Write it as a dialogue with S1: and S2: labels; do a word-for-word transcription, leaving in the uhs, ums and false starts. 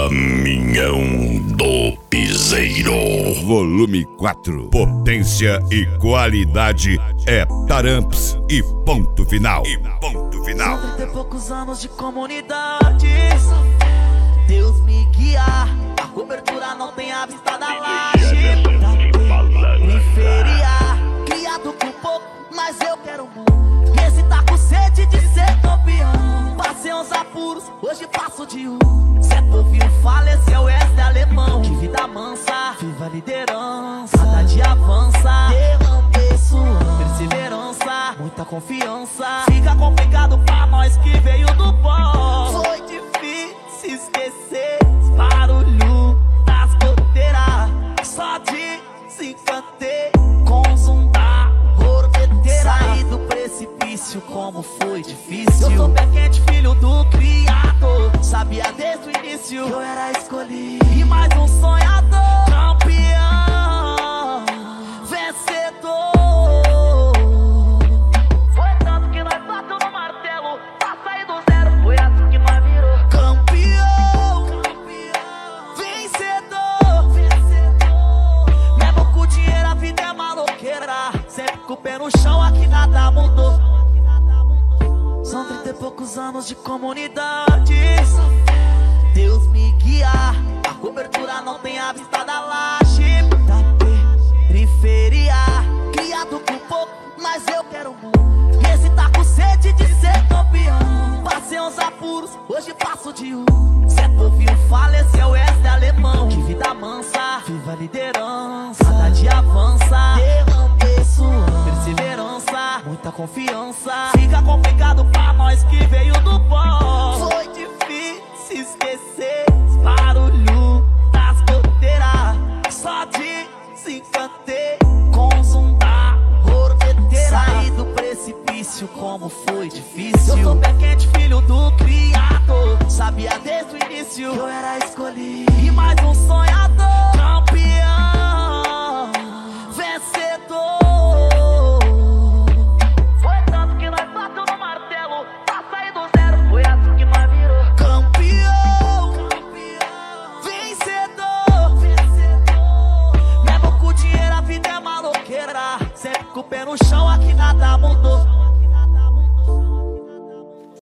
S1: Caminhão do Piseiro.
S2: Volume quatro. Potência e qualidade é Taramps e ponto final. E ponto final.
S3: São trinta e poucos anos de comunidade. Deus me guia. A cobertura não tem a vista da laje. Da periferia, criado com pouco, mas eu quero muito. Esse tá com sede de ser campeão. Passei uns apuros, hoje passo de um. Zé Povinho faleceu, esse é alemão. Que vida mansa, viva a liderança. Cada dia avança, derramei suor. Perseverança, muita confiança. Fica complicado pra nós que veio do pó. Foi difícil esquecer os barulhos das goteiras. Só desencantei com o zoom da orbeteira. Saí do precipício, como foi difícil. Eu sou pé quente, filho do criador. Sabia desde o início que eu era escolhido. E mais um sonhador, campeão, vencedor. Foi tanto que nós bateu no martelo pra sair do zero. Foi assim que nós virou campeão, campeão, vencedor, vencedor. Mesmo com o dinheiro a vida é maloqueira. Sempre com o pé no chão, aqui nada mudou. São trinta e poucos anos de comunidade. Deus me guia. A cobertura não tem a vista da laje. Da periferia, criado com pouco, mas eu quero muito. Esse tá com sede de ser campeão. Passei uns apuros, hoje passo de um. Zé Povinho faleceu, esse é alemão. Que vida mansa, viva a liderança. Cada dia avança, derramei suor. Perseverança, muita confiança. Fica complicado pra nós que veio do pó. Foi difícil esquecer os barulhos das goteiras. Só desencantei com o zoom da orbeteira. Saí do precipício, como foi difícil. Eu sou pé quente, filho do criador. Sabia desde o início que eu era escolhido. E mais um sonhador,